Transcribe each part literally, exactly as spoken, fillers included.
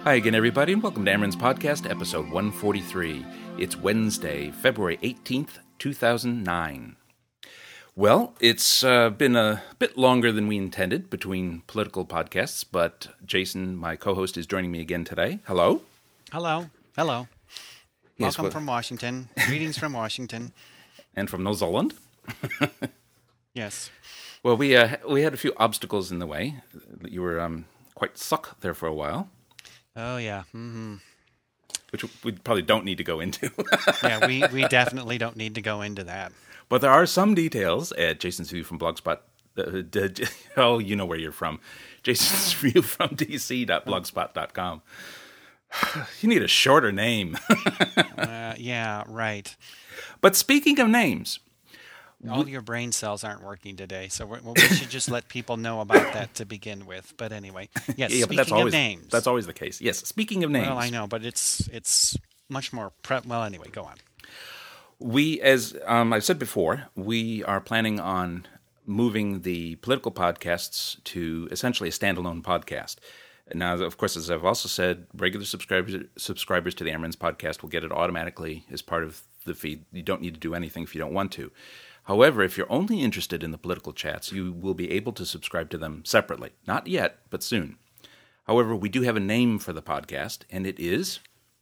Hi again, everybody, and welcome to Amron's Podcast, episode one forty-three. It's Wednesday, February eighteenth, two thousand nine. Well, it's uh, been a bit longer than we intended between political podcasts, but Jason, my co-host, is joining me again today. Hello. Hello. Hello. Yes, Welcome well, from Washington. Greetings from Washington. And from New Zealand. Yes. Well, we uh, we had a few obstacles in the way. You were um, quite stuck there for a while. Oh, yeah. Mm-hmm. Which we probably don't need to go into. Yeah, we, we definitely don't need to go into that. But there are some details at Jason's View from Blogspot. Uh, d- oh, you know where you're from. Jason's View from D C dot blogspot dot com. You need a shorter name. uh, yeah, right. But speaking of names... All your brain cells aren't working today, so we're, well, we should just let people know about that to begin with. But anyway, yes, yeah, speaking but that's always, of names. That's always the case. Yes, speaking of names. Well, I know, but it's it's much more... Pre- well, anyway, go on. We, as um, I've said before, we are planning on moving the political podcasts to essentially a standalone podcast. Now, of course, as I've also said, regular subscribers subscribers to the Amron's Podcast will get it automatically as part of the feed. You don't need to do anything if you don't want to. However, if you're only interested in the political chats, you will be able to subscribe to them separately. Not yet, but soon. However, we do have a name for the podcast, and it is...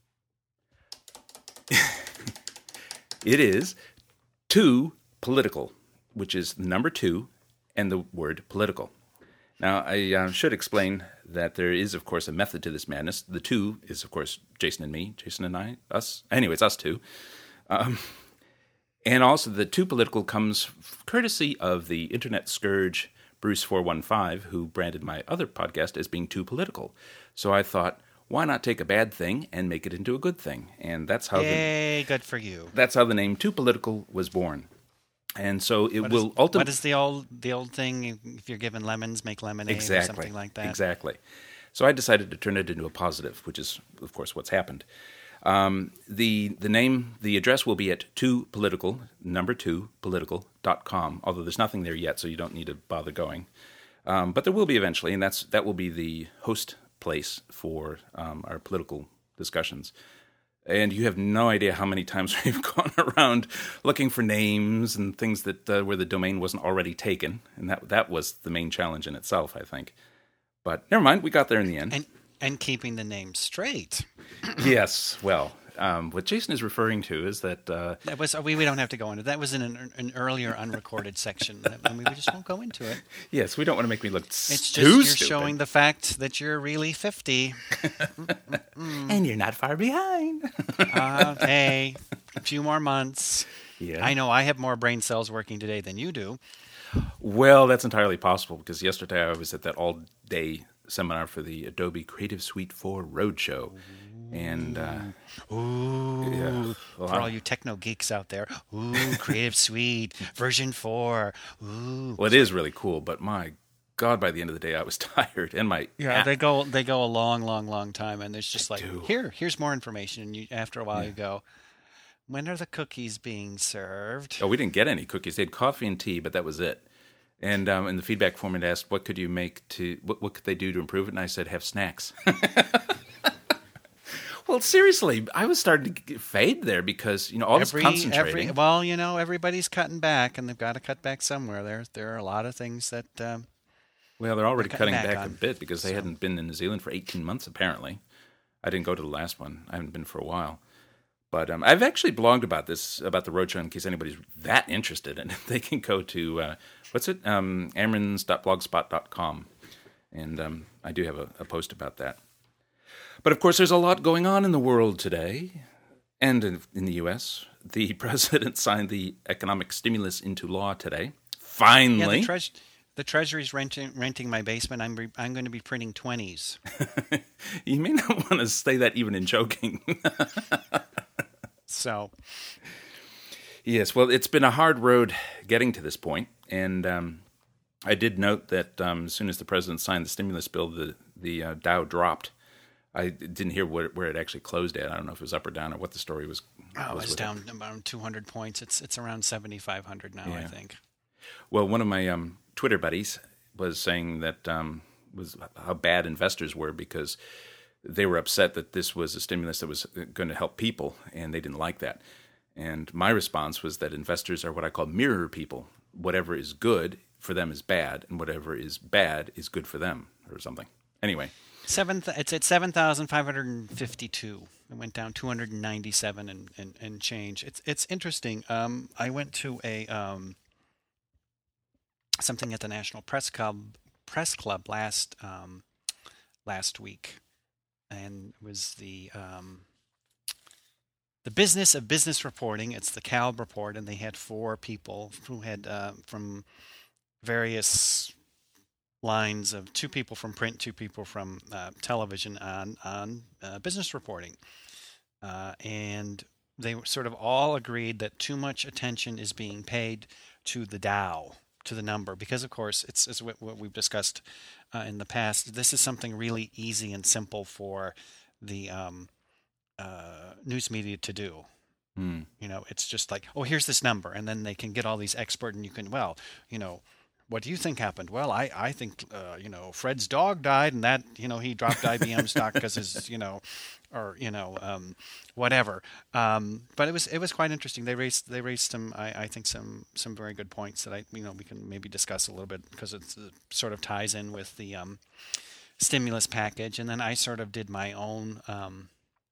it is Too Political, which is the number two and the word political. Now, I uh, should explain that there is, of course, a method to this madness. The two is, of course, Jason and me, Jason and I, us. Anyway, it's us two. Um... And also, the Too Political comes courtesy of the internet scourge Bruce four one five, who branded my other podcast as being too political. So I thought, why not take a bad thing and make it into a good thing? And that's how Yay, the good for you. That's how the name Too Political was born. And so it what will is, ultimately... What is the old the old thing? If you're given lemons, make lemonade exactly, or something like that. Exactly. So I decided to turn it into a positive, which is, of course, what's happened. Um, the the name, the address will be at two political, number two, political dot com, although there's nothing there yet, so you don't need to bother going. Um, but there will be eventually, and that's that will be the host place for um, our political discussions. And you have no idea how many times we've gone around looking for names and things that uh, where the domain wasn't already taken, and that that was the main challenge in itself, I think. But never mind, we got there in the end. And and keeping the name straight. Yes, well, um, what Jason is referring to is that... Uh, that was we, we don't have to go into that. was in an, an earlier unrecorded section. And we just won't go into it. Yes, we don't want to make me look it's just too you're stupid. Showing the fact that you're really fifty. And you're not far behind. uh, hey, a few more months. Yeah. I know I have more brain cells working today than you do. Well, that's entirely possible, because yesterday I was at that all-day seminar for the Adobe Creative Suite four Roadshow. And, uh, ooh, yeah, well, for all you techno geeks out there, ooh, Creative Suite, version four, ooh. Well, it is really cool, but my God, by the end of the day, I was tired. And my Yeah, they go they go a long, long, long time, and there's just like, do. here, here's more information, and you, after a while yeah. you go, when are the cookies being served? Oh, we didn't get any cookies. They had coffee and tea, but that was it. And um, in the feedback form, it asked, what could you make to, what, what could they do to improve it? And I said, have snacks. Well, seriously, I was starting to fade there because, you know, all every, this concentrating. Every, well, you know, everybody's cutting back, and they've got to cut back somewhere. There there are a lot of things that... Um, well, they're already they're cutting, cutting back, back a on, bit because they so. hadn't been in New Zealand for eighteen months, apparently. I didn't go to the last one. I haven't been for a while. But um, I've actually blogged about this, about the roadshow, in case anybody's that interested in it. They can go to, uh, what's it? Um, amrons dot blogspot dot com. And um, I do have a, a post about that. But, of course, there's a lot going on in the world today, and in, in the U S. The president signed the economic stimulus into law today. Finally. Yeah, the, tre- the Treasury's renting renting my basement. I'm re- I'm going to be printing twenties. You may not want to say that even in joking. So, yes, well, it's been a hard road getting to this point, and um, I did note that um, as soon as the president signed the stimulus bill, the the uh, Dow dropped. I didn't hear where, where it actually closed at. I don't know if it was up or down or what the story was. Oh, was it's down it. about two hundred points. It's it's around seventy-five hundred now, yeah. I think. Well, one of my um, Twitter buddies was saying that um, was how bad investors were because they were upset that this was a stimulus that was going to help people, and they didn't like that. And my response was that investors are what I call mirror people. Whatever is good for them is bad, and whatever is bad is good for them, or something. Anyway. Seven, it's at seven thousand five hundred fifty-two. It went down two hundred ninety-seven and, and, and change. It's it's interesting. Um, I went to a um, something at the National Press Club Press Club last um, last week, and it was the um, the business of business reporting. It's the Calb report, and they had four people who had uh, from various lines of two people from print, two people from uh, television on on uh, business reporting, uh, and they sort of all agreed that too much attention is being paid to the Dow, to the number, because of course it's, it's what, what we've discussed uh, in the past. This is something really easy and simple for the um, uh, news media to do. Mm. You know, it's just like, oh, here's this number, and then they can get all these expert, and you can, well, you know. What do you think happened? Well, I, I think, uh, you know, Fred's dog died, and that, you know, he dropped I B M stock because his, you know, or, you know, um, whatever. Um, but it was it was quite interesting. They raised they raised some, I, I think, some some very good points that I, you know, we can maybe discuss a little bit, because it sort of ties in with the um, stimulus package. And then I sort of did my own um,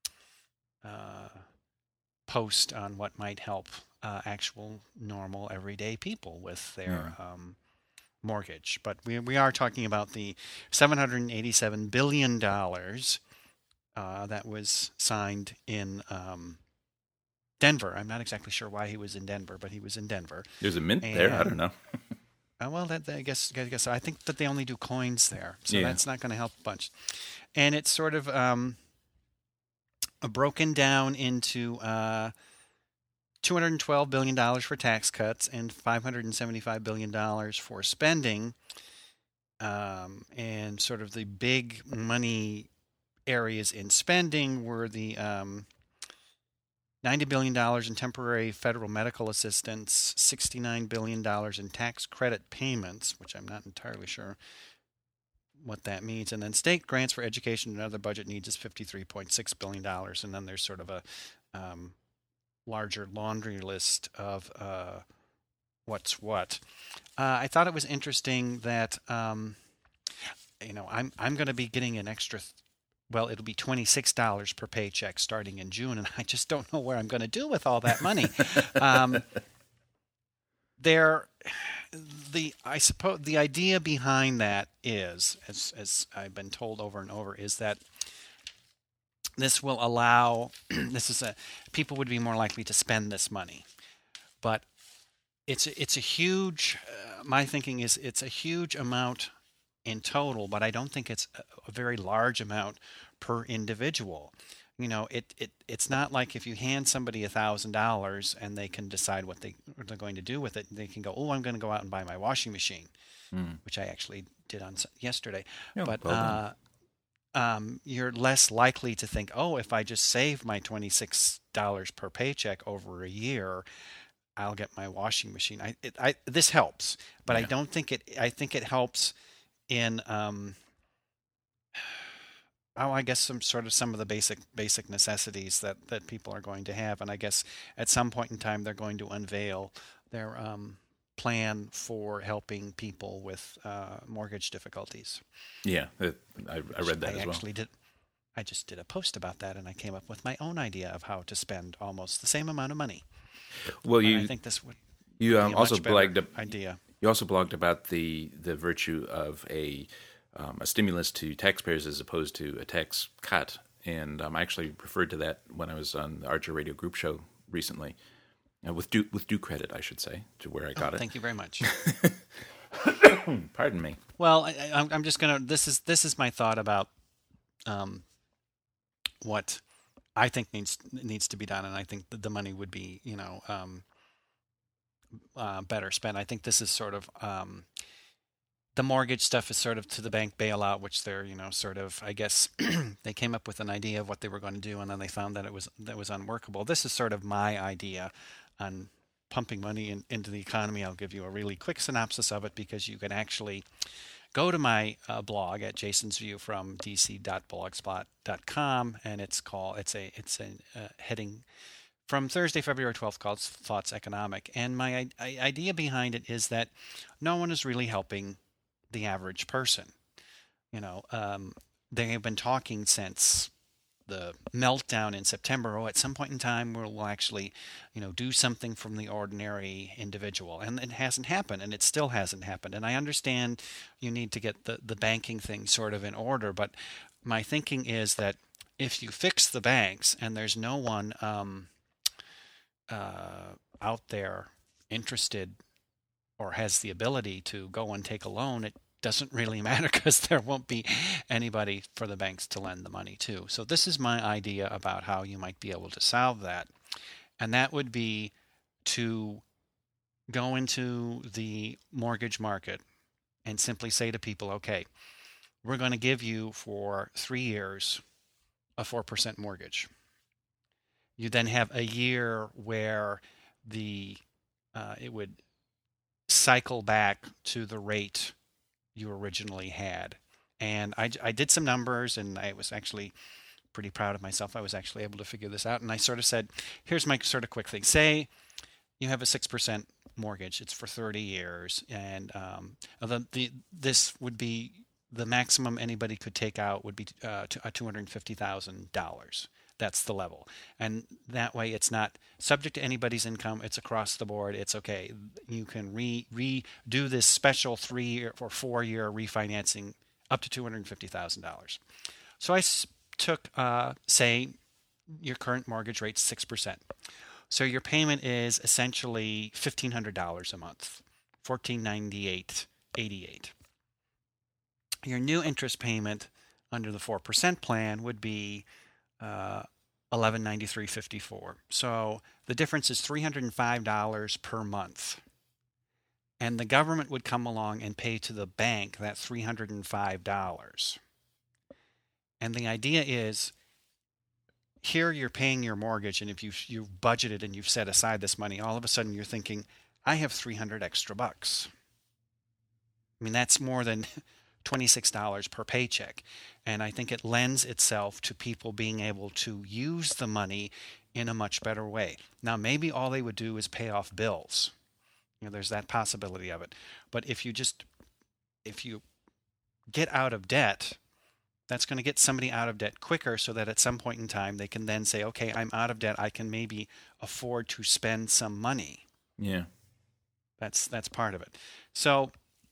uh, post on what might help uh, actual, normal, everyday people with their Yeah. um, mortgage. But we we are talking about the seven hundred eighty-seven billion dollars uh, that was signed in um, Denver. I'm not exactly sure why he was in Denver, but he was in Denver. There's a mint And- there. I don't know. Uh, well, that, that- I guess I guess I think that they only do coins there, so Yeah. that's not going to help a bunch. And it's sort of um, broken down into uh, two hundred twelve billion dollars for tax cuts and five hundred seventy-five billion dollars for spending. Um, and sort of the big money areas in spending were the um, ninety billion dollars in temporary federal medical assistance, sixty-nine billion dollars in tax credit payments, which I'm not entirely sure what that means. And then state grants for education and other budget needs is fifty-three point six billion dollars. And then there's sort of a um, larger laundry list of uh, what's what. Uh, I thought it was interesting that, um, you know, I'm I'm going to be getting an extra, th- well, it'll be twenty-six dollars per paycheck starting in June, and I just don't know where I'm going to do with all that money. um, there, the I suppose the idea behind that is, as as I've been told over and over, is that this will allow this is a people would be more likely to spend this money, but it's it's a huge. Uh, my thinking is it's a huge amount in total, but I don't think it's a, a very large amount per individual. You know, it, it it's not like if you hand somebody a thousand dollars and they can decide what they what they're going to do with it. They can go, oh, I'm going to go out and buy my washing machine, Mm. which I actually did on s- yesterday. Yeah, but well done. uh, um, you're less likely to think, oh, if I just save my twenty-six dollars per paycheck over a year, I'll get my washing machine. I, it, I this helps, but I Yeah. don't think it. I think it helps in, um, oh, I guess some sort of some of the basic basic necessities that that people are going to have, and I guess at some point in time they're going to unveil their um, plan for helping people with uh, mortgage difficulties. Yeah, it, I, I read that I as well. actually did. I just did a post about that, and I came up with my own idea of how to spend almost the same amount of money. Well, And you I think this would you be um, a also much better blagged ab- idea. you also blogged about the the virtue of a um, a stimulus to taxpayers as opposed to a tax cut, and um, I actually referred to that when I was on the Archer Radio Group show recently, uh, with due with due credit, I should say, to where I got Oh, it. thank you very much. Pardon me. Well, I, I, I'm just gonna. This is this is my thought about um, what I think needs needs to be done, and I think that the money would be, you know, um, uh, better spent. I think this is sort of um, the mortgage stuff is sort of to the bank bailout, which they're, you know, sort of. I guess they came up with an idea of what they were going to do, and then they found that it was that was unworkable. This is sort of my idea on pumping money in, into the economy. I'll give you a really quick synopsis of it because you can actually go to my uh, blog at jasons view from d c dot blogspot dot com, and it's called it's a it's a uh, heading from Thursday, February twelfth, called Thoughts Economic. And my I- idea behind it is that no one is really helping the average person. You know, um, they have been talking since the meltdown in September. Oh, at some point in time, we'll actually, you know, do something from the ordinary individual. And it hasn't happened, and it still hasn't happened. And I understand you need to get the, the banking thing sort of in order, but my thinking is that if you fix the banks and there's no one um, uh, out there interested or has the ability to go and take a loan, it doesn't really matter because there won't be anybody for the banks to lend the money to. So this is my idea about how you might be able to solve that. And that would be to go into the mortgage market and simply say to people, okay, we're going to give you for three years a four percent mortgage. You then have a year where the uh, it would cycle back to the rate you originally had. And I, I did some numbers, and I was actually pretty proud of myself. I was actually able to figure this out. And I sort of said, here's my sort of quick thing. Say you have a six percent mortgage. It's for thirty years. And um, the, the this would be the maximum anybody could take out would be uh, two hundred fifty thousand dollars. That's the level. And that way it's not subject to anybody's income. It's across the board. It's okay. You can re redo this special three year or four year refinancing up to two hundred fifty thousand dollars. So I s- took, uh, say, your current mortgage rate six percent. So your payment is essentially fifteen hundred dollars a month, fourteen ninety-eight eighty-eight. Your new interest payment under the four percent plan would be Uh, eleven ninety-three fifty-four. So the difference is three hundred five dollars per month. And the government would come along and pay to the bank that three hundred five dollars. And the idea is, here you're paying your mortgage, and if you've, you've budgeted and you've set aside this money, all of a sudden you're thinking, I have three hundred extra bucks. I mean, that's more than twenty-six dollars per paycheck. And I think it lends itself to people being able to use the money in a much better way. Now, maybe all they would do is pay off bills. You know, there's that possibility of it. But if you just, if you get out of debt, that's going to get somebody out of debt quicker so that at some point in time they can then say, okay, I'm out of debt. I can maybe afford to spend some money. Yeah. That's, that's part of it. So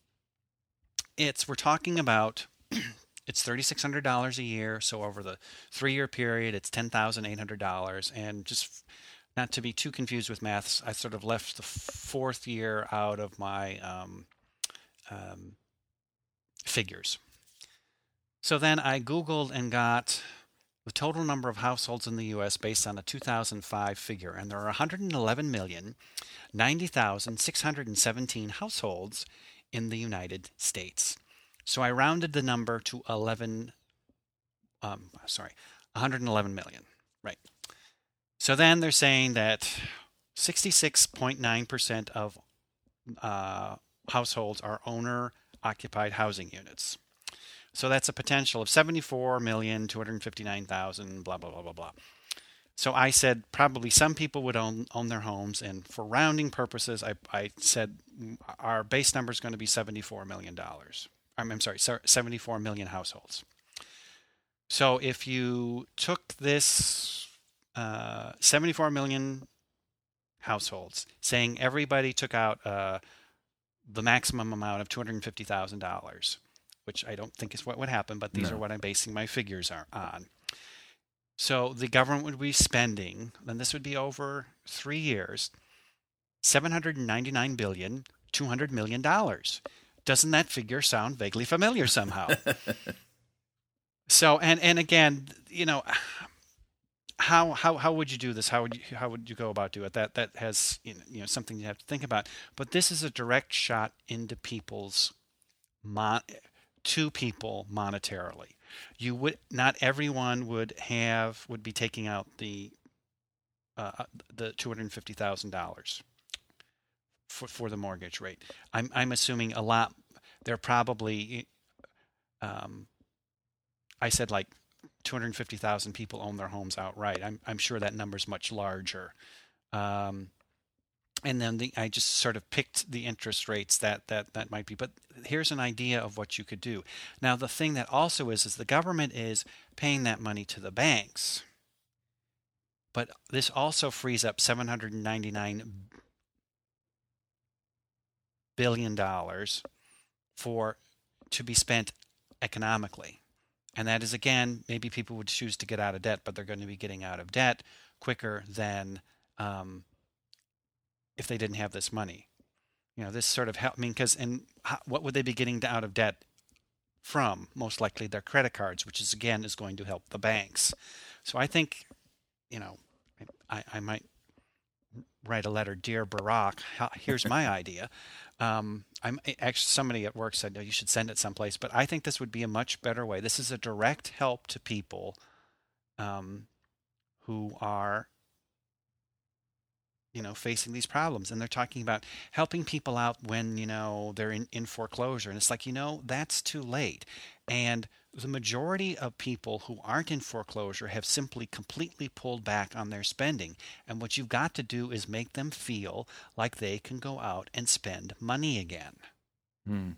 it's, we're talking about, it's three thousand six hundred dollars a year. So over the three-year period, it's ten thousand eight hundred dollars. And just not to be too confused with maths, I sort of left the fourth year out of my um, um, figures. So then I Googled and got the total number of households in the U S based on a two thousand five figure. And there are one hundred eleven million ninety thousand six hundred seventeen households in the United States. So I rounded the number to eleven, um, sorry, one hundred eleven million, right? So then they're saying that sixty-six point nine percent of uh, households are owner-occupied housing units. So that's a potential of seventy-four million two hundred fifty-nine thousand, blah, blah, blah, blah, blah. So I said probably some people would own own their homes, and for rounding purposes, I, I said our base number is going to be seventy-four million dollars. I'm, I'm sorry, seventy-four million households. So if you took this uh, seventy-four million households, saying everybody took out uh, the maximum amount of two hundred fifty thousand dollars, which I don't think is what would happen, but these No. are what I'm basing my figures are on. So the government would be spending, and this would be over three years, seven hundred ninety-nine billion dollars, two hundred million dollars. Doesn't that figure sound vaguely familiar somehow? So, and, and again, you know, how how how would you do this? How would you how would you go about doing it? That that has you know, you know something you have to think about. But this is a direct shot into people's mon- to people monetarily. You would not everyone would have would be taking out the uh, the two hundred fifty thousand dollars for for the mortgage rate. I'm I'm assuming a lot they're probably, um, I said like two hundred fifty thousand people own their homes outright. I'm I'm sure that number's much larger. Um, and then the, I just sort of picked the interest rates that, that that might be. But here's an idea of what you could do. Now, the thing that also is, is the government is paying that money to the banks. But this also frees up seven hundred ninety-nine billion dollars for to be spent economically. And that is, again, maybe people would choose to get out of debt, but they're going to be getting out of debt quicker than um, if they didn't have this money. You know, this sort of help. I mean, because and how, what would they be getting out of debt from? Most likely their credit cards, which is again is going to help the banks. So I think, you know, I, I might write a letter, dear Barack. Here's my idea. Um, I'm actually somebody at work said, no, you should send it someplace, but I think this would be a much better way. This is a direct help to people um, who are, you know, facing these problems. And they're talking about helping people out when, you know, they're in, in foreclosure. And it's like, you know, that's too late. And the majority of people who aren't in foreclosure have simply completely pulled back on their spending. And what you've got to do is make them feel like they can go out and spend money again. Hmm.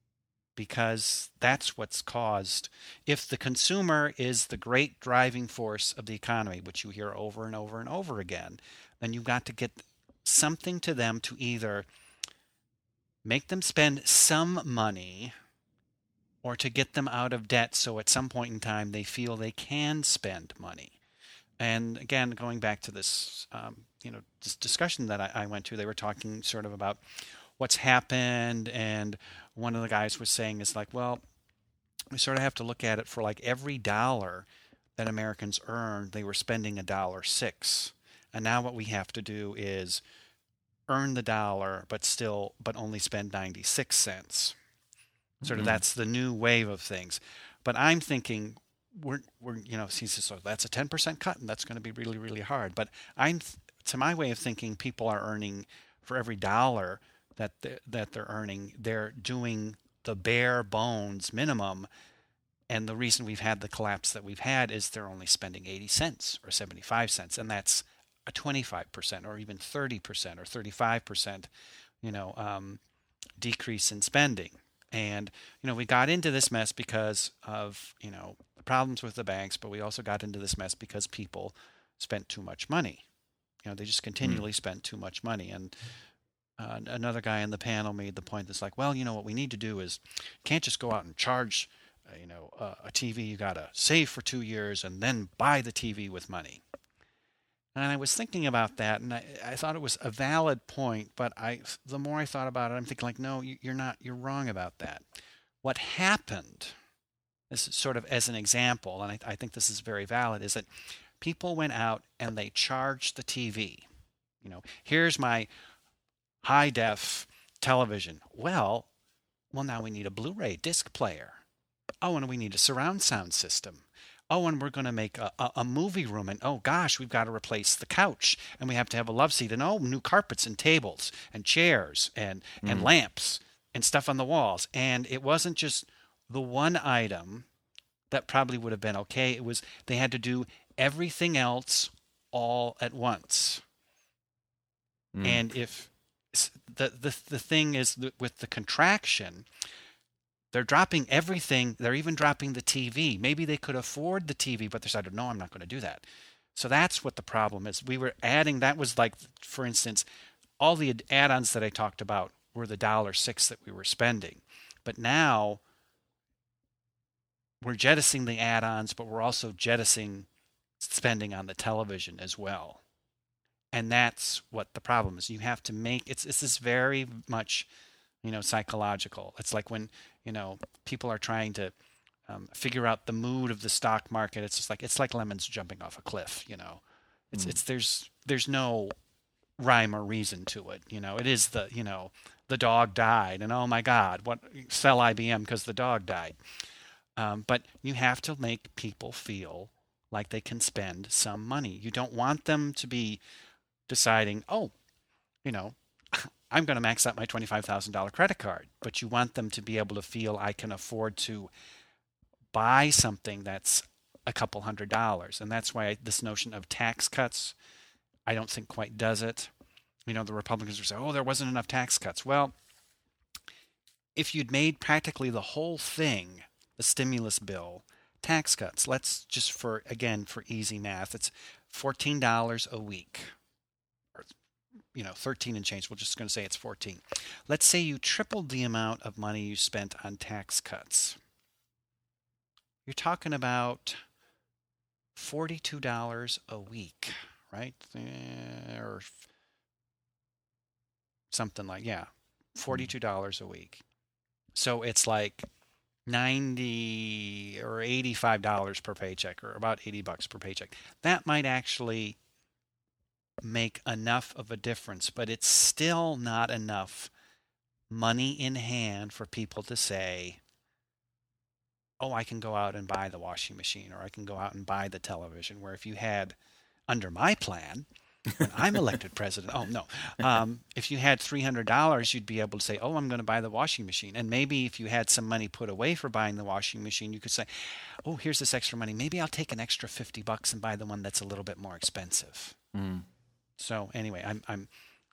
Because that's what's caused. If the consumer is the great driving force of the economy, which you hear over and over and over again, then you've got to get something to them to either make them spend some money or to get them out of debt so at some point in time they feel they can spend money. And again, going back to this, um, you know, this discussion that I, I went to, they were talking sort of about what's happened, and one of the guys was saying is like, well, we sort of have to look at it for like every dollar that Americans earned, they were spending a dollar six. And now what we have to do is earn the dollar, but still, but only spend ninety-six cents. Sort of, mm-hmm. That's the new wave of things. But I'm thinking, we're, we're you know, he says, so that's a ten percent cut, and that's going to be really, really hard. But I'm, to my way of thinking, people are earning, for every dollar that they're, that they're earning, they're doing the bare bones minimum. And the reason we've had the collapse that we've had is they're only spending eighty cents or seventy-five cents, and that's a twenty-five percent or even thirty percent or thirty-five percent, you know, um, decrease in spending. And, you know, we got into this mess because of, you know, the problems with the banks, but we also got into this mess because people spent too much money. You know, they just continually mm. spent too much money. And uh, another guy in the panel made the point that's like, well, you know, what we need to do is you can't just go out and charge, uh, you know, uh, a T V. You got to save for two years and then buy the T V with money. And I was thinking about that, and I, I thought it was a valid point, but I, the more I thought about it, I'm thinking like, no, you're not, you're wrong about that. What happened, this is sort of as an example, and I, I think this is very valid, is that people went out and they charged the T V. You know, here's my high-def television. Well, well, now we need a Blu-ray disc player. Oh, and we need a surround sound system. Oh, and we're going to make a, a, a movie room, and oh gosh, we've got to replace the couch, and we have to have a love seat, and oh, new carpets and tables and chairs and, mm. and lamps and stuff on the walls. And it wasn't just the one item that probably would have been okay. It was they had to do everything else all at once. Mm. And if the, the the thing is that with the contraction, they're dropping everything. They're even dropping the T V. Maybe they could afford the T V, but they decided, no, I'm not going to do that. So that's what the problem is. We were adding, that was like, for instance, all the add-ons that I talked about were the dollar six that we were spending. But now we're jettisoning the add-ons, but we're also jettisoning spending on the television as well. And that's what the problem is. You have to make, it's, it's this very much, you know, psychological. It's like when, you know, people are trying to um, figure out the mood of the stock market. It's just like, it's like lemons jumping off a cliff, you know. It's, mm. it's, there's, there's no rhyme or reason to it. You know, it is the, you know, the dog died and oh my God, what, sell I B M because the dog died. Um, but you have to make people feel like they can spend some money. You don't want them to be deciding, oh, you know, I'm going to max out my twenty-five thousand dollars credit card. But you want them to be able to feel I can afford to buy something that's a couple hundred dollars. And that's why this notion of tax cuts, I don't think quite does it. You know, the Republicans are saying, oh, there wasn't enough tax cuts. Well, if you'd made practically the whole thing, the stimulus bill, tax cuts, let's just for, again, for easy math, it's fourteen dollars a week. Or, you know, thirteen and change. We're just going to say it's fourteen. Let's say you tripled the amount of money you spent on tax cuts. You're talking about forty-two dollars a week, right? Or something like, yeah, forty-two dollars a week. So it's like ninety or eighty-five dollars per paycheck, or about eighty bucks per paycheck. That might actually make enough of a difference, but it's still not enough money in hand for people to say, oh, I can go out and buy the washing machine, or I can go out and buy the television. Where if you had, under my plan, when I'm elected president, oh, no. Um, if you had three hundred dollars, you'd be able to say, oh, I'm going to buy the washing machine. And maybe if you had some money put away for buying the washing machine, you could say, oh, here's this extra money. Maybe I'll take an extra fifty bucks and buy the one that's a little bit more expensive. Mm. So anyway, I'm I'm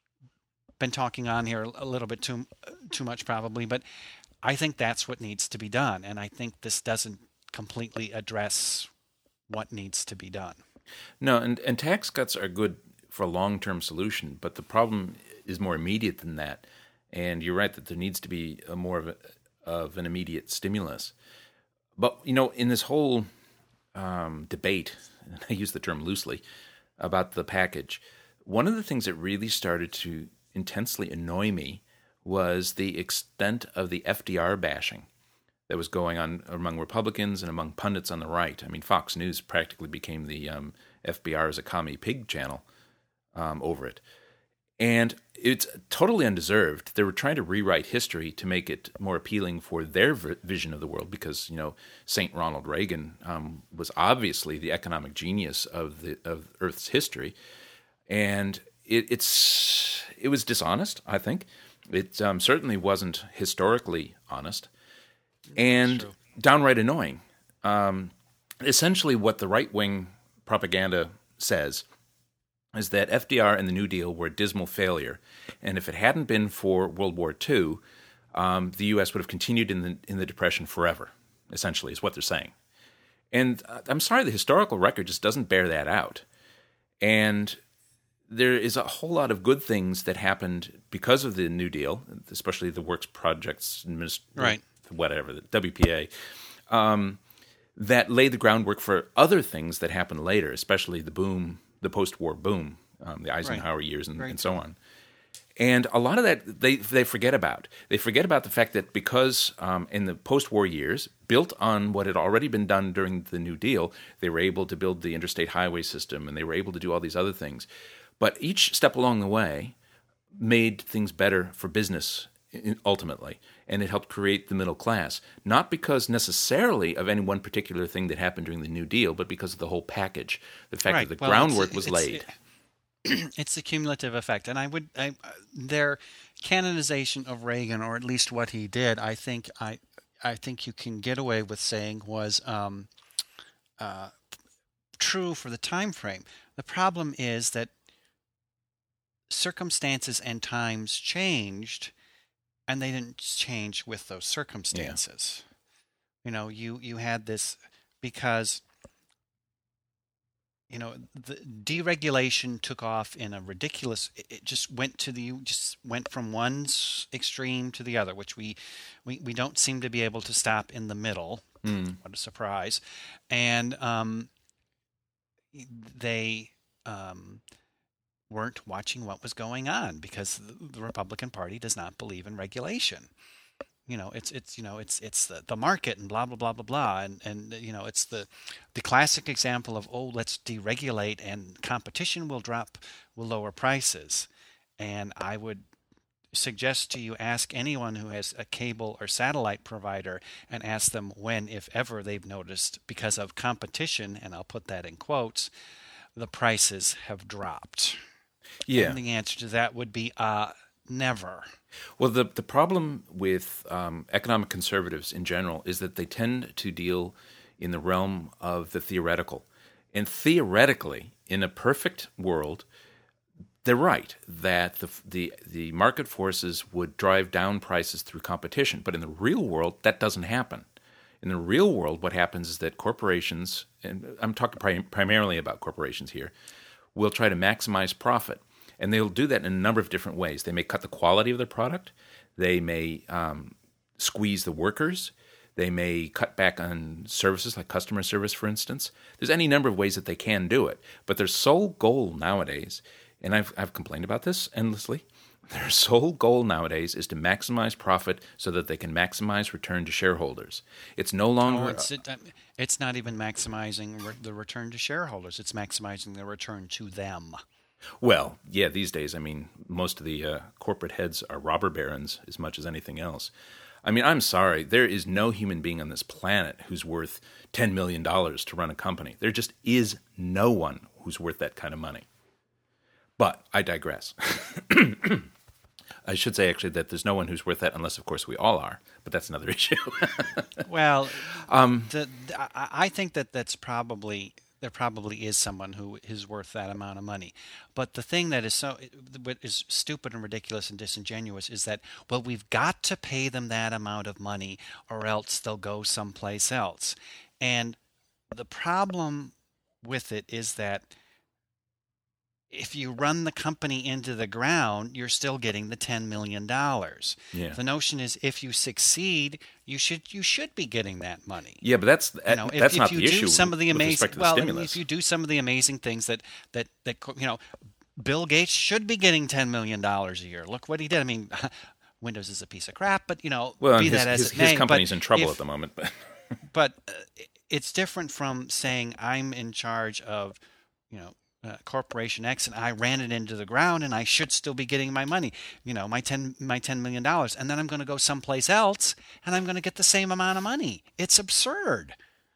been talking on here a little bit too too much probably, but I think that's what needs to be done. And I think this doesn't completely address what needs to be done. No, and, and tax cuts are good for a long-term solution, but the problem is more immediate than that. And you're right that there needs to be a more of, a, of an immediate stimulus. But, you know, in this whole um, debate, and I use the term loosely, about the package, one of the things that really started to intensely annoy me was the extent of the F D R bashing that was going on among Republicans and among pundits on the right. I mean, Fox News practically became the um, F B R as a commie pig channel um, over it. And it's totally undeserved. They were trying to rewrite history to make it more appealing for their vision of the world because, you know, Saint Ronald Reagan um, was obviously the economic genius of the of Earth's history. And it, it's it was dishonest, I think. It um, certainly wasn't historically honest. And downright annoying. Um, essentially what the right-wing propaganda says is that F D R and the New Deal were a dismal failure, and if it hadn't been for World War Two, um, the U S would have continued in the in the Depression forever, essentially, is what they're saying. And uh, I'm sorry, the historical record just doesn't bear that out. And there is a whole lot of good things that happened because of the New Deal, especially the Works Projects, Administ- right. whatever, the W P A, um, that laid the groundwork for other things that happened later, especially the boom, the post-war boom, um, the Eisenhower right. years and, right. and so on. And a lot of that they they forget about. They forget about the fact that because um, in the post-war years, built on what had already been done during the New Deal, they were able to build the interstate highway system, and they were able to do all these other things. But each step along the way made things better for business ultimately, and it helped create the middle class, not because necessarily of any one particular thing that happened during the New Deal, but because of the whole package. The fact right. that the well, groundwork it's, was it's, laid. It, it's the cumulative effect, and I would I, their canonization of Reagan, or at least what he did, I think I I think you can get away with saying was um, uh, true for the time frame. The problem is that circumstances and times changed, and they didn't change with those circumstances. Yeah. You know, you, you had this because, you know, the deregulation took off in a ridiculous, it just went to the, just went from one extreme to the other, which we, we, we don't seem to be able to stop in the middle. Mm. What a surprise. And um, they, um, weren't watching what was going on because the Republican Party does not believe in regulation. You know, it's it's you know it's it's the, the market and blah blah blah blah blah and and you know it's the the classic example of, oh, let's deregulate and competition will drop, will lower prices. And I would suggest to you, ask anyone who has a cable or satellite provider and ask them when, if ever, they've noticed because of competition, and I'll put that in quotes, the prices have dropped. Yeah. And the answer to that would be uh, never. Well, the the problem with um, economic conservatives in general is that they tend to deal in the realm of the theoretical. And theoretically, in a perfect world, they're right that the the the market forces would drive down prices through competition. But in the real world, that doesn't happen. In the real world, what happens is that corporations, and I'm talking prim- primarily about corporations here, will try to maximize profit. And they'll do that in a number of different ways. They may cut the quality of their product. They may um, squeeze the workers. They may cut back on services like customer service, for instance. There's any number of ways that they can do it. But their sole goal nowadays, and I've, I've complained about this endlessly, their sole goal nowadays is to maximize profit so that they can maximize return to shareholders. It's no longer... Oh, it's, it, it's not even maximizing re- the return to shareholders. It's maximizing the return to them. Well, yeah, these days, I mean, most of the uh, corporate heads are robber barons as much as anything else. I mean, I'm sorry, there is no human being on this planet who's worth ten million dollars to run a company. There just is no one who's worth that kind of money. But I digress. I should say, actually, that there's no one who's worth that unless, of course, we all are. But that's another issue. Well, um, the, the, I, I think that that's probably... there probably is someone who is worth that amount of money. But the thing that is so what is stupid and ridiculous and disingenuous is that, well, we've got to pay them that amount of money or else they'll go someplace else. And the problem with it is that if you run the company into the ground, you're still getting the ten million dollars. Yeah. The notion is if you succeed, you should you should be getting that money. Yeah, but that's You know, if, that's if not you the do issue some of the with amazing, respect to the well, stimulus. if you do some of the amazing things that that that you know, Bill Gates should be getting ten million dollars a year. Look what he did. I mean, Windows is a piece of crap, but you know, well, be his, that as his, it may. his company's but in trouble if, at the moment. But but uh, it's different from saying I'm in charge of, you know. Uh, Corporation X, and I ran it into the ground, and I should still be getting my money, you know, my ten my ten million dollars, and then I'm going to go someplace else, and I'm going to get the same amount of money. It's absurd.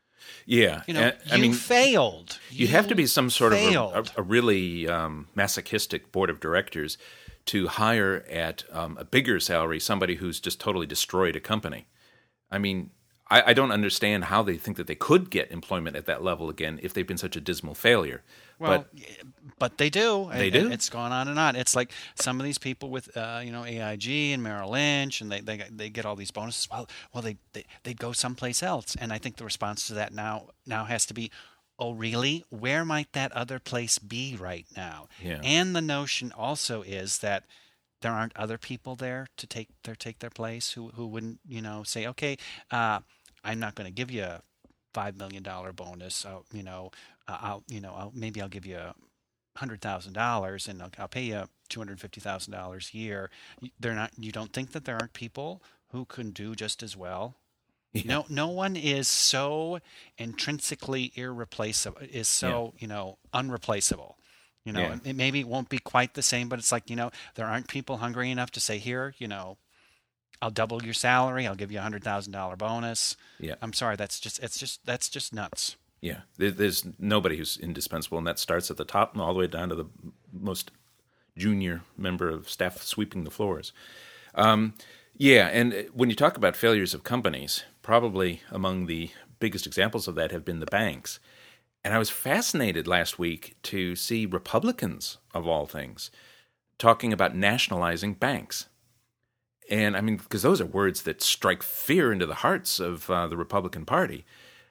Yeah, You know, I you mean, failed. You have to be some sort failed. of a, a really um, masochistic board of directors to hire at um, a bigger salary somebody who's just totally destroyed a company. I mean, I, I don't understand how they think that they could get employment at that level again if they've been such a dismal failure. Well, but but they do. They and, do? and it's gone on and on. It's like some of these people with, uh, you know, A I G and Merrill Lynch, and they they they get all these bonuses. Well, well, they they they'd go someplace else, and I think the response to that now now has to be, oh, really? Where might that other place be right now? Yeah. And the notion also is that there aren't other people there to take their take their place who who wouldn't, you know, say, okay, uh, I'm not going to give you a five million dollar bonus. I'll, you know, uh, I'll you know I'll maybe I'll give you a hundred thousand dollars and I'll, I'll pay you two hundred fifty thousand dollars a year. They're not. You don't think that there aren't people who can do just as well? Yeah. No, no one is so intrinsically irreplaceable. Is so you know unreplaceable. You know, Yeah. it, maybe it won't be quite the same, but it's like, you know, there aren't people hungry enough to say, here, you know, I'll double your salary. I'll give you a hundred thousand dollar bonus. Yeah. I'm sorry. That's just, it's just, that's just nuts. Yeah, there, there's nobody who's indispensable, and that starts at the top and all the way down to the most junior member of staff sweeping the floors. Um, yeah, and when you talk about failures of companies, probably among the biggest examples of that have been the banks. And I was fascinated last week to see Republicans, of all things, talking about nationalizing banks. And I mean, because those are words that strike fear into the hearts of uh, the Republican Party.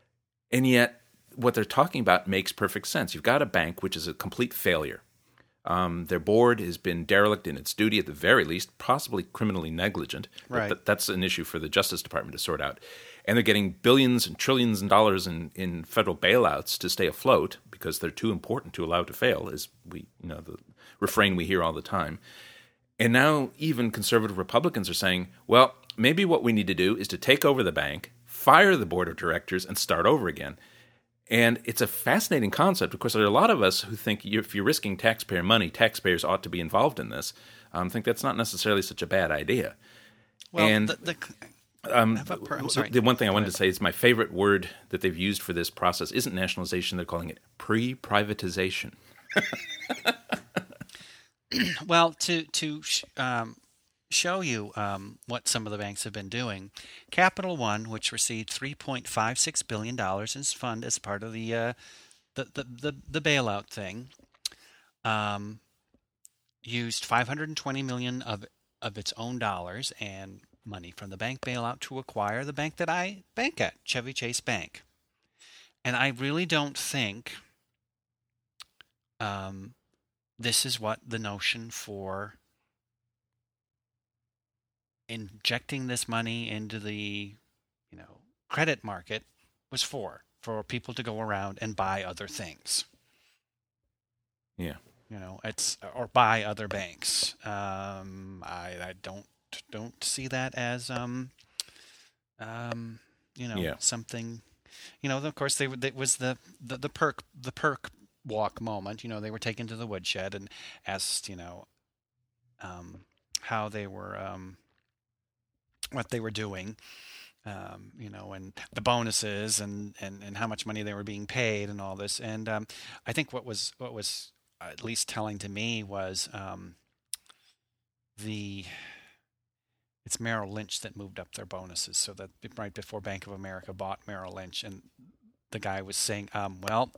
And yet, what they're talking about makes perfect sense. You've got a bank which is a complete failure. Um, their board has been derelict in its duty at the very least, possibly criminally negligent. Right. But that's an issue for the Justice Department to sort out. And they're getting billions and trillions of dollars in, in federal bailouts to stay afloat because they're too important to allow to fail, is we you know the refrain we hear all the time. And now even conservative Republicans are saying, well, maybe what we need to do is to take over the bank, fire the board of directors, and start over again. And it's a fascinating concept. Of course, there are a lot of us who think if you're risking taxpayer money, taxpayers ought to be involved in this. I um, think that's not necessarily such a bad idea. Well, and the, the, um, per, I'm sorry. the one thing I wanted to say is my favorite word that they've used for this process isn't nationalization. They're calling it pre-privatization. Well, to to um, show you um, what some of the banks have been doing. Capital One, which received three point five six billion dollars in its fund as part of the uh, the, the, the the bailout thing, um, used five hundred twenty million dollars of of its own dollars and money from the bank bailout to acquire the bank that I bank at, Chevy Chase Bank. And I really don't think um, this is what the notion for injecting this money into the, you know, credit market was for, for people to go around and buy other things. Yeah. You know, it's or buy other banks. Um, I, I don't don't see that as um, um, you know, Yeah. something. You know, of course, they it was the, the the perk the perk walk moment. You know, they were taken to the woodshed and asked, you know, um, how they were, um, what they were doing. Um, you know, and the bonuses and, and, and how much money they were being paid and all this. And um, I think what was what was at least telling to me was um, the it's Merrill Lynch that moved up their bonuses, so that right before Bank of America bought Merrill Lynch, and the guy was saying, um, well,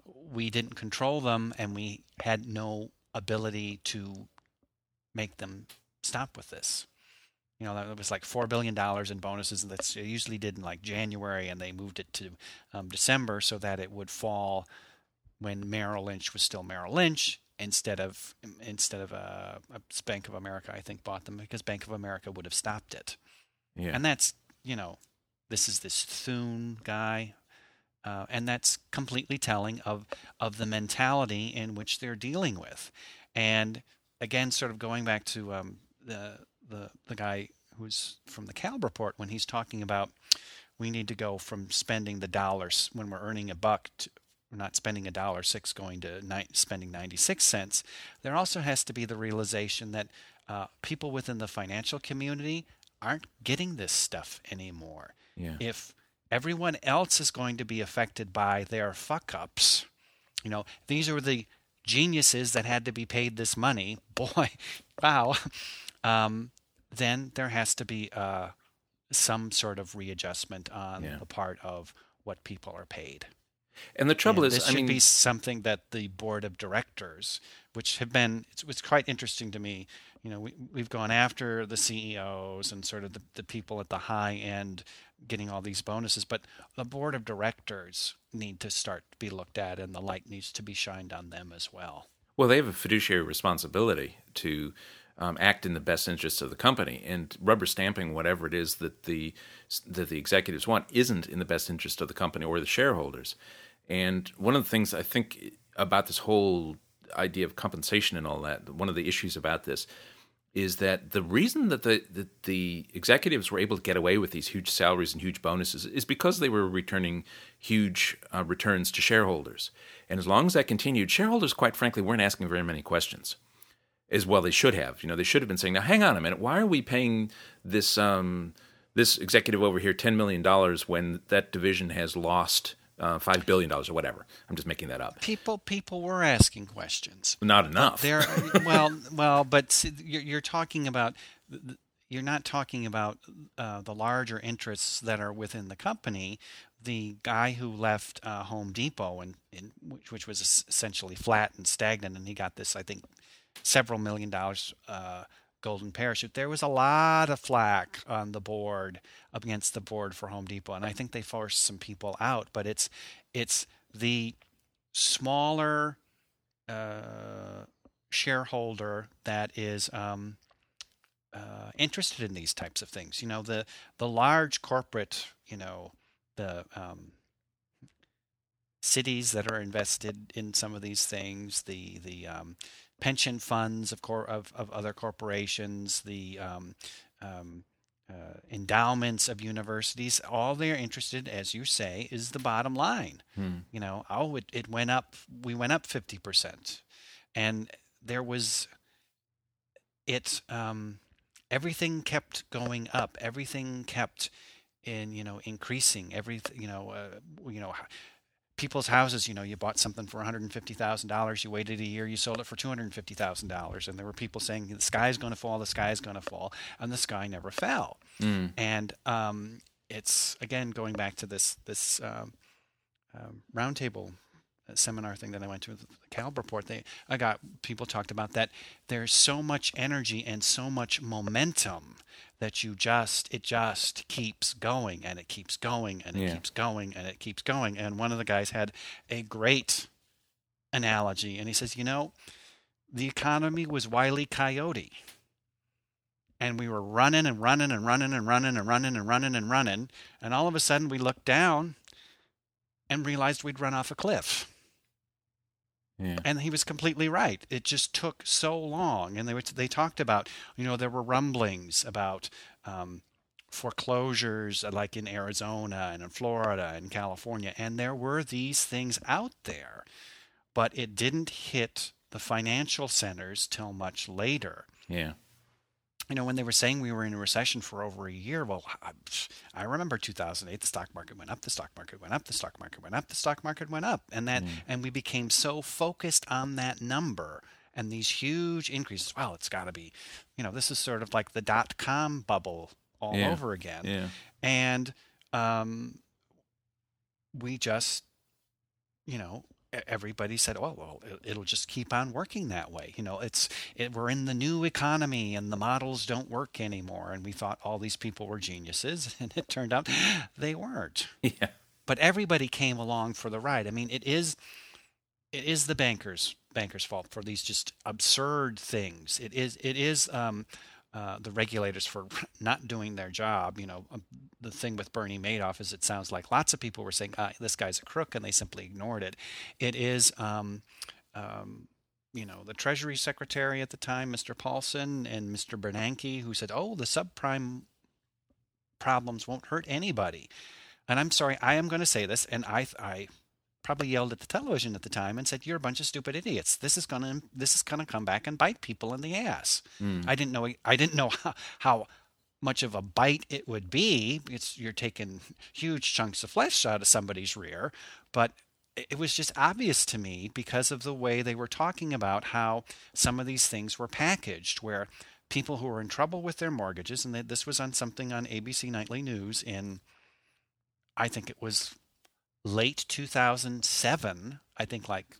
we didn't control them and we had no ability to make them stop with this. You know, that was like four billion dollars in bonuses, and that's usually did in like January, and they moved it to um, December so that it would fall when Merrill Lynch was still Merrill Lynch instead of instead of uh, Bank of America, I think, bought them because Bank of America would have stopped it. Yeah. And that's, you know, this is this Thune guy, uh, and that's completely telling of of the mentality in which they're dealing with. And again, sort of going back to um, the the the guy who's from the Calb report when he's talking about we need to go from spending the dollars when we're earning a buck to we're not spending a dollar six going to ni- spending ninety-six cents. There also has to be the realization that uh, people within the financial community aren't getting this stuff anymore. Yeah. If everyone else is going to be affected by their fuck ups, you know, these are the geniuses that had to be paid this money. Boy, wow. Um, then there has to be uh, some sort of readjustment on Yeah. the part of what people are paid. And the trouble And is, this I should mean, be something that the board of directors, which have been, it's, it's quite interesting to me. You know, we, we've gone after the C E Os and sort of the, the people at the high end getting all these bonuses, but the board of directors need to start to be looked at, and the light needs to be shined on them as well. well, they have a fiduciary responsibility to um, act in the best interests of the company, and rubber stamping whatever it is that the that the executives want isn't in the best interest of the company or the shareholders. And one of the things I think about this whole idea of compensation and all that, one of the issues about this is that the reason that the that the executives were able to get away with these huge salaries and huge bonuses is because they were returning huge uh, returns to shareholders. And as long as that continued, shareholders, quite frankly, weren't asking very many questions. As well, they should have. You know, they should have been saying, "Now, hang on a minute. Why are we paying this um, this executive over here ten million dollars when that division has lost uh, five billion dollars or whatever?" I'm just making that up. People, people were asking questions. Not enough. There, well, well, but see, you're, you're talking about. You're not talking about uh, the larger interests that are within the company. The guy who left uh, Home Depot, and which, which was essentially flat and stagnant, and he got this, I think, several million dollars uh, golden parachute. There was a lot of flack on the board against the board for Home Depot, and I think they forced some people out. But it's it's the smaller uh, shareholder that is um, uh, interested in these types of things. You know, the the large corporate, you know, the um, cities that are invested in some of these things, the the um, pension funds of, cor- of of other corporations, the um, um, uh, endowments of universities. All they're interested, as you say, is the bottom line. Hmm. You know, oh, it, it went up. We went up fifty percent, and there was it. Um, everything kept going up. Everything kept in you know increasing. Everything you know uh, you know. people's houses. You know, you bought something for one hundred fifty thousand dollars, you waited a year, you sold it for two hundred fifty thousand dollars, and there were people saying the sky is going to fall, the sky is going to fall, and the sky never fell. Mm. And um, it's again going back to this this um, um, roundtable seminar thing that I went to, the Calb report. They I got people talked about that. There's so much energy and so much momentum that you just it just keeps going and it keeps going and it Yeah. keeps going and it keeps going. And one of the guys had a great analogy, and he says, you know, the economy was Wile E. Coyote. And we were running and running and running and running and running and running and running. And all of a sudden we looked down and realized we'd run off a cliff. Yeah. And he was completely right. It just took so long. And they were, they talked about, you know, there were rumblings about um, foreclosures like in Arizona and in Florida and California. And there were these things out there. But it didn't hit the financial centers till much later. Yeah. You know, when they were saying we were in a recession for over a year, well, I, I remember two thousand eight, the stock market went up, the stock market went up, the stock market went up, the stock market went up. And that, mm. and we became so focused on that number and these huge increases. Well, it's got to be, you know, this is sort of like the dot-com bubble all yeah. over again. Yeah. And um, we just, you know, everybody said, "Oh, well, it'll just keep on working that way." You know, it's it, we're in the new economy, and the models don't work anymore. And we thought all these people were geniuses, and it turned out they weren't. Yeah. But everybody came along for the ride. I mean, it is it is the bankers bankers' fault for these just absurd things. It is it is. Um, Uh, the regulators for not doing their job. You know, um, the thing with Bernie Madoff is it sounds like lots of people were saying, ah, this guy's a crook, and they simply ignored it. It is, um, um, you know, the Treasury Secretary at the time, Mister Paulson, and Mister Bernanke, who said, oh, the subprime problems won't hurt anybody. And I'm sorry, I am going to say this, and I, I probably yelled at the television at the time and said, "You're a bunch of stupid idiots. This is gonna this is gonna come back and bite people in the ass." Mm. I didn't know I didn't know how, how much of a bite it would be. It's you're taking huge chunks of flesh out of somebody's rear, but it was just obvious to me because of the way they were talking about how some of these things were packaged, where people who were in trouble with their mortgages, and this was on something on A B C Nightly News in, I think it was late two thousand seven, I think like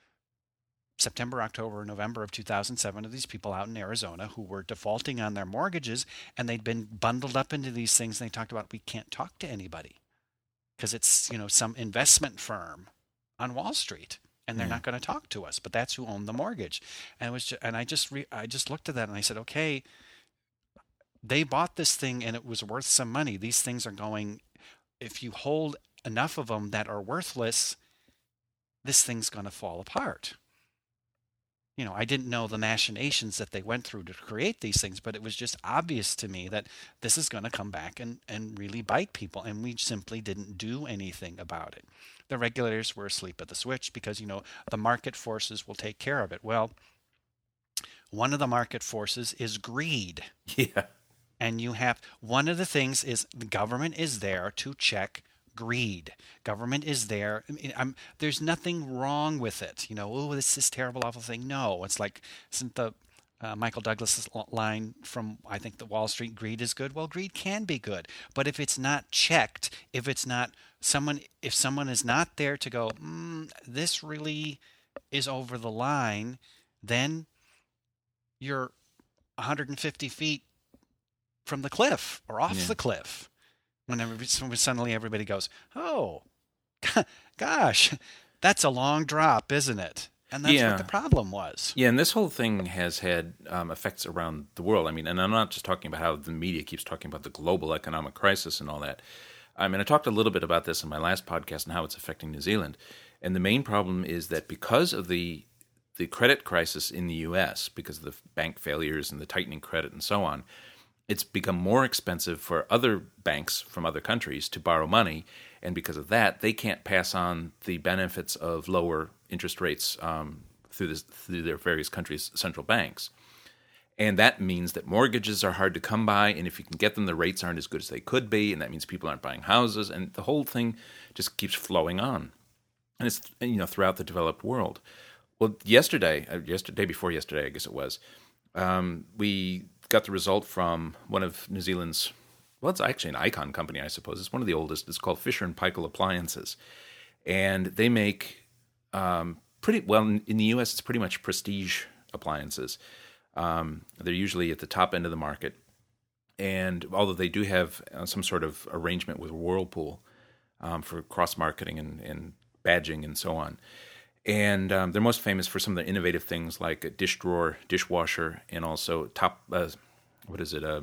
September, October, November of two thousand seven, of these people out in Arizona who were defaulting on their mortgages, and they'd been bundled up into these things. And they talked about, we can't talk to anybody because it's, you know, some investment firm on Wall Street, and they're yeah. not going to talk to us, but that's who owned the mortgage. And it was just, and I just re, I just looked at that and I said, okay, they bought this thing and it was worth some money. These things are going, if you hold enough of them that are worthless, this thing's going to fall apart. You know, I didn't know the machinations that they went through to create these things, but it was just obvious to me that this is going to come back and, and really bite people, and we simply didn't do anything about it. The regulators were asleep at the switch because, you know, the market forces will take care of it. Well, one of the market forces is greed. Yeah. And you have, one of the things is the government is there to check greed. Government is there. I mean, I'm, there's nothing wrong with it. You know, oh, this is terrible, awful thing. No, it's like, isn't the uh, Michael Douglas's line from, I think, the Wall Street, greed is good? Well, greed can be good. But if it's not checked, if it's not someone, if someone is not there to go, mm, this really is over the line, then you're one hundred fifty feet from the cliff or off yeah. the cliff. Whenever suddenly everybody goes, oh, gosh, that's a long drop, isn't it? And that's yeah. what the problem was. Yeah, and this whole thing has had um, effects around the world. I mean, and I'm not just talking about how the media keeps talking about the global economic crisis and all that. I mean, I talked a little bit about this in my last podcast and how it's affecting New Zealand. And the main problem is that because of the the credit crisis in the U S, because of the bank failures and the tightening credit and so on, it's become more expensive for other banks from other countries to borrow money, and because of that, they can't pass on the benefits of lower interest rates um, through, this, through their various countries' central banks. And that means that mortgages are hard to come by, and if you can get them, the rates aren't as good as they could be, and that means people aren't buying houses, and the whole thing just keeps flowing on. and it's you know throughout the developed world. Well, yesterday, uh, yesterday before yesterday, I guess it was, um, we got the result from one of New Zealand's. Well, it's actually an icon company, I suppose. It's one of the oldest. It's called Fisher and Paykel Appliances, and they make um, pretty well in the U S. It's pretty much prestige appliances. Um, they're usually at the top end of the market, and although they do have uh, some sort of arrangement with Whirlpool um, for cross marketing and, and badging and so on. And um, they're most famous for some of the innovative things like a dish drawer, dishwasher, and also top, uh, what is it, uh,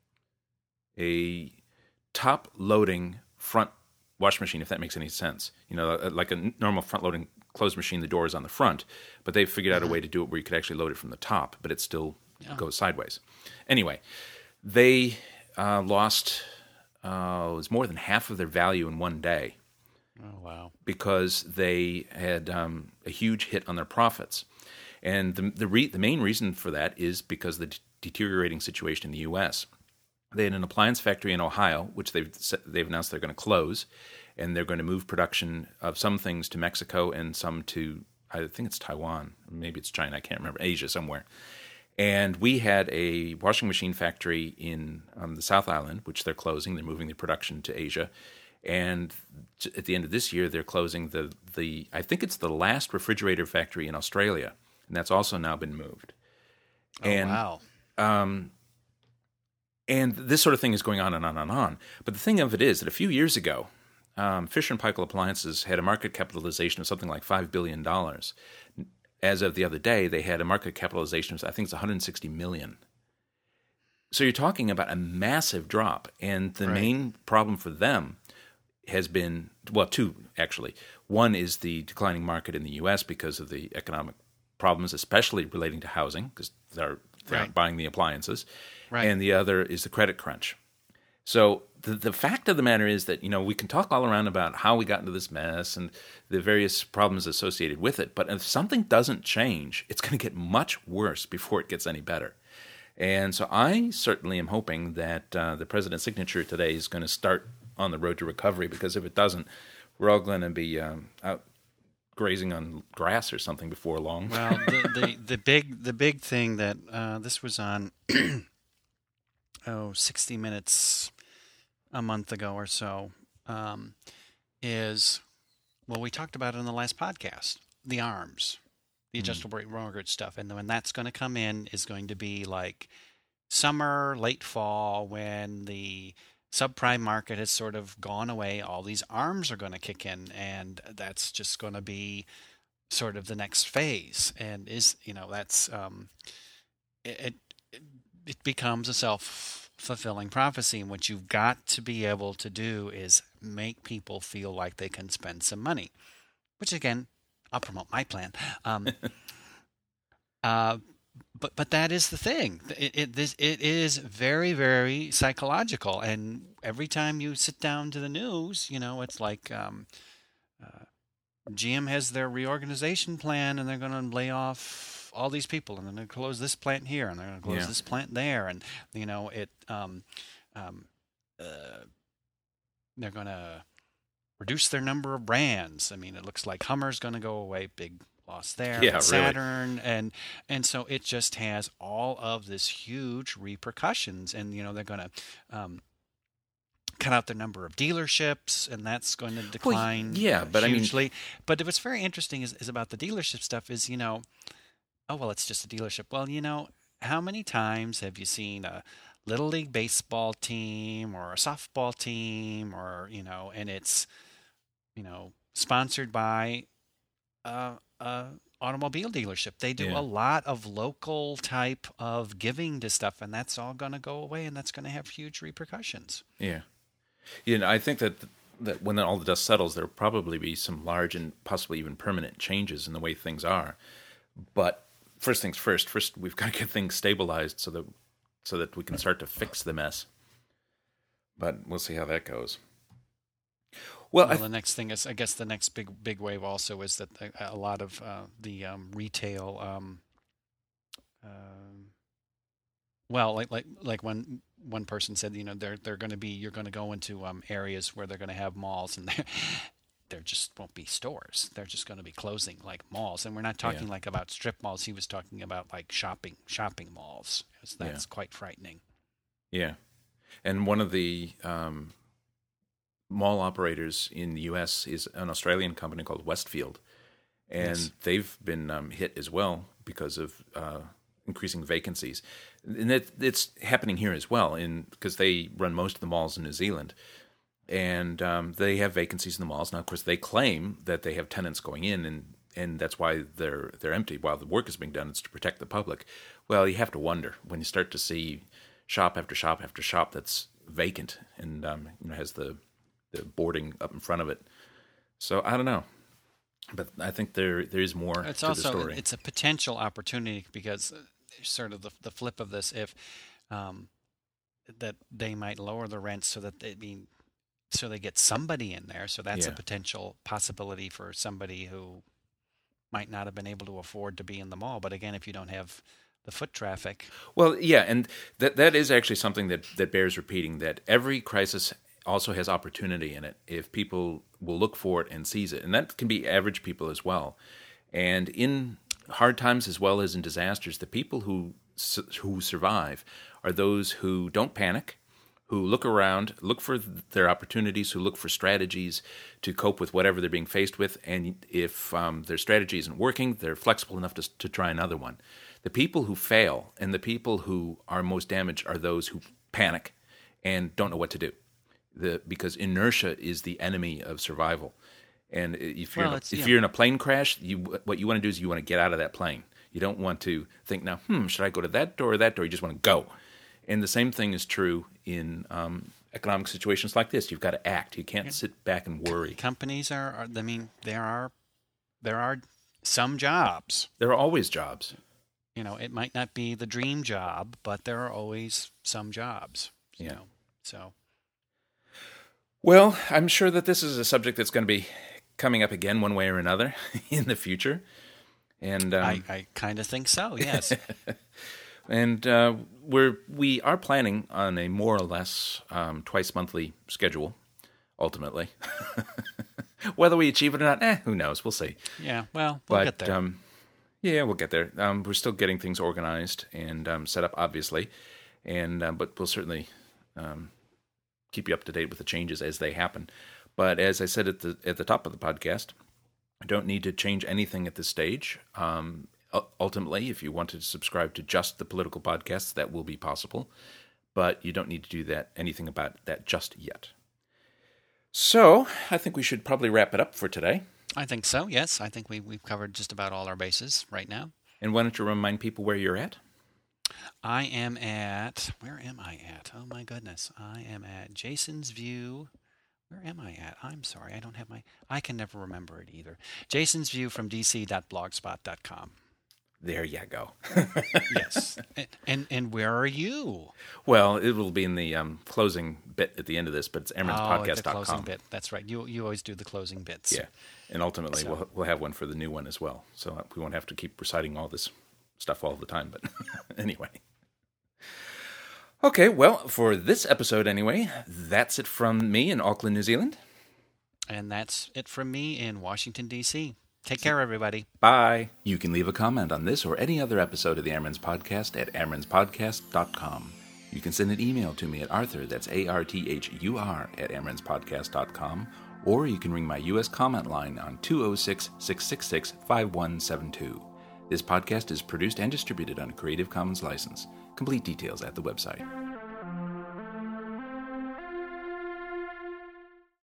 a top-loading front wash machine, if that makes any sense. You know, like a normal front-loading closed machine, the door is on the front, but they've figured out a way to do it where you could actually load it from the top, but it still yeah. goes sideways. Anyway, they uh, lost, uh, it was more than half of their value in one day. Oh, wow. Because they had um, a huge hit on their profits. And the the, re- the main reason for that is because of the d- deteriorating situation in the U S. They had an appliance factory in Ohio, which they've, they've announced they're going to close, and they're going to move production of some things to Mexico and some to, I think it's Taiwan, maybe it's China, I can't remember, Asia somewhere. And we had a washing machine factory in um, the South Island, which they're closing. They're moving the production to Asia. And at the end of this year, they're closing the, the I think it's the last refrigerator factory in Australia, and that's also now been moved. Oh, and, wow. Um, and this sort of thing is going on and on and on. But the thing of it is that a few years ago, um, Fisher and Paykel Appliances had a market capitalization of something like five billion dollars. As of the other day, they had a market capitalization of, I think it's one hundred sixty million dollars. So you're talking about a massive drop, and the right. main problem for them has been, well, two, actually. One is the declining market in the U S because of the economic problems, especially relating to housing, because they're, they're right. buying the appliances. Right. And the other is the credit crunch. So the the fact of the matter is that, you know, we can talk all around about how we got into this mess and the various problems associated with it, but if something doesn't change, it's going to get much worse before it gets any better. And so I certainly am hoping that uh, the president's signature today is going to start on the road to recovery, because if it doesn't, we're all going to be um, out grazing on grass or something before long. Well, the, the, the big the big thing that uh, this was on oh sixty minutes a month ago or so um, is, well, we talked about it in the last podcast, the ARMS, the adjustable rate mortgage stuff, and when that's going to come in is going to be like summer, late fall, when the subprime market has sort of gone away. All these ARMS are going to kick in, and that's just going to be sort of the next phase. And is you know that's um, it, it it becomes a self-fulfilling prophecy. And what you've got to be able to do is make people feel like they can spend some money, which again, I'll promote my plan. Um, uh, But but that is the thing. It it this it is very, very psychological. And every time you sit down to the news, you know, it's like um, uh, G M has their reorganization plan, and they're going to lay off all these people, and they're going to close this plant here, and they're going to close yeah. this plant there, and you know it. Um, um, uh, they're going to reduce their number of brands. I mean, it looks like Hummer's going to go away. Big loss there, yeah, Saturn, really. and and so it just has all of this huge repercussions, and you know they're going to um, cut out the number of dealerships, and that's going to decline. Well, yeah, but hugely. I mean, but what's very interesting is, is about the dealership stuff is you know, oh well, it's just a dealership. Well, you know, how many times have you seen a little league baseball team or a softball team, or you know, and it's you know sponsored by uh, uh, automobile dealership. They do yeah. a lot of local type of giving to stuff, and that's all going to go away, and that's going to have huge repercussions. Yeah. You know, I think that that when all the dust settles, there'll probably be some large and possibly even permanent changes in the way things are. But first things first, first we've got to get things stabilized so that so that we can start to fix the mess. But we'll see how that goes. Well, well th- the next thing is, I guess, the next big big wave also is that a, a lot of uh, the um, retail, um, uh, well, like like like when one person said, you know, they're they're going to be, you're going to go into um, areas where they're going to have malls, and they're there just won't be stores. They're just going to be closing like malls. And we're not talking Yeah. like about strip malls. He was talking about like shopping shopping malls. So that's Yeah. quite frightening. Yeah. And one of the um, mall operators in the U S is an Australian company called Westfield. And Yes. they've been um, hit as well because of uh, increasing vacancies. And it, it's happening here as well, in because they run most of the malls in New Zealand. And um, they have vacancies in the malls. Now, of course, they claim that they have tenants going in, and, and that's why they're they're empty while the work is being done. It's to protect the public. Well, you have to wonder when you start to see shop after shop after shop that's vacant and um, you know, has the the boarding up in front of it. So I don't know, but I think there there is more It's to also the story. it's a potential opportunity because uh, sort of the the flip of this, if um, that they might lower the rents so that they mean so they get somebody in there. So that's a Yeah. potential possibility for somebody who might not have been able to afford to be in the mall. But again, if you don't have the foot traffic, Well, yeah, and that that is actually something that, that bears repeating, that every crisis also has opportunity in it if people will look for it and seize it. And that can be average people as well. And in hard times as well as in disasters, the people who su- who survive are those who don't panic, who look around, look for their opportunities, who look for strategies to cope with whatever they're being faced with. And if um, their strategy isn't working, they're flexible enough to, to try another one. The people who fail and the people who are most damaged are those who panic and don't know what to do. The, because inertia is the enemy of survival. And if you're Well, in a, it's- if yeah. you're in a plane crash, you what you want to do is you want to get out of that plane. You don't want to think now, hmm, should I go to that door or that door? You just want to go. And the same thing is true in um, economic situations like this. You've got to act. You can't sit back and worry. companies are, are. I mean, there are there are some jobs. There are always jobs. You know, it might not be the dream job, but there are always some jobs. You Yeah. know, so. Well, I'm sure that this is a subject that's going to be coming up again one way or another in the future. And um, I, I kind of think so. Yes. And uh, we're we are planning on a more or less um, twice monthly schedule. Ultimately, whether we achieve it or not, eh, who knows? We'll see. Yeah. Well, we'll But get there. Um, yeah, we'll get there. Um, we're still getting things organized and um, set up, obviously, and uh, but we'll certainly um, keep you up to date with the changes as they happen. But as I said at the at the top of the podcast, I don't need to change anything at this stage. Um, ultimately, if you want to subscribe to just the political podcasts, that will be possible, but you don't need to do that anything about that just yet. So I think we should probably wrap it up for today. I think so. Yes. I think we we've covered just about all our bases right now. And why don't you remind people where you're at? I am at, where am I at? Oh my goodness. I am at Jason's View. Where am I at? I'm sorry. I don't have my, I can never remember it either. Jason's View from d c dot blogspot dot com. There you go. Yes. and, and and where are you? Well, it will be in the um, closing bit at the end of this, but it's emerons Oh, podcast the dot closing com. bit. That's right. You you always do the closing bits. Yeah, and ultimately So- we'll we'll have one for the new one as well, so we won't have to keep reciting all this stuff all the time. But anyway, okay. Well, for this episode anyway, that's it from me in Auckland, New Zealand. And that's it from me in Washington, D C. Take care, everybody. Bye. You can leave a comment on this or any other episode of the Amerons Podcast at amerons podcast dot com. You can send an email to me at Arthur, that's A R T H U R, at amerons podcast dot com, or you can ring my U S comment line on two oh six, six six six, five one seven two. This podcast is produced and distributed on a Creative Commons license. Complete details at the website.